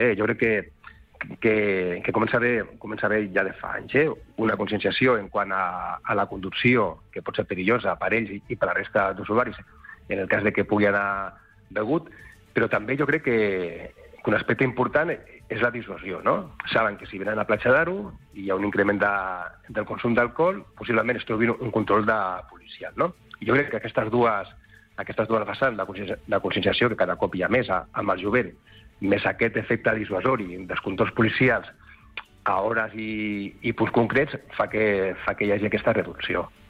Jo crec que comença a haver ja de fa anys una conscienciació en quant a la conducció, que pot ser perillosa per ells i per la resta d'usuaris, en el cas de que pugui anar begut, però també jo crec que un aspecte important és la dissuasió, no? Saben que si venen a Platja d'Aro i hi ha un increment del consum d'alcohol, possiblement es trobi un control policial, no? I jo crec que aquestes dues vessants de conscienciació, que cada cop hi ha més amb el jovent, més aquest efecte dissuasori dels controls policials a hores i punts concrets, fa que hi hagi aquesta reducció.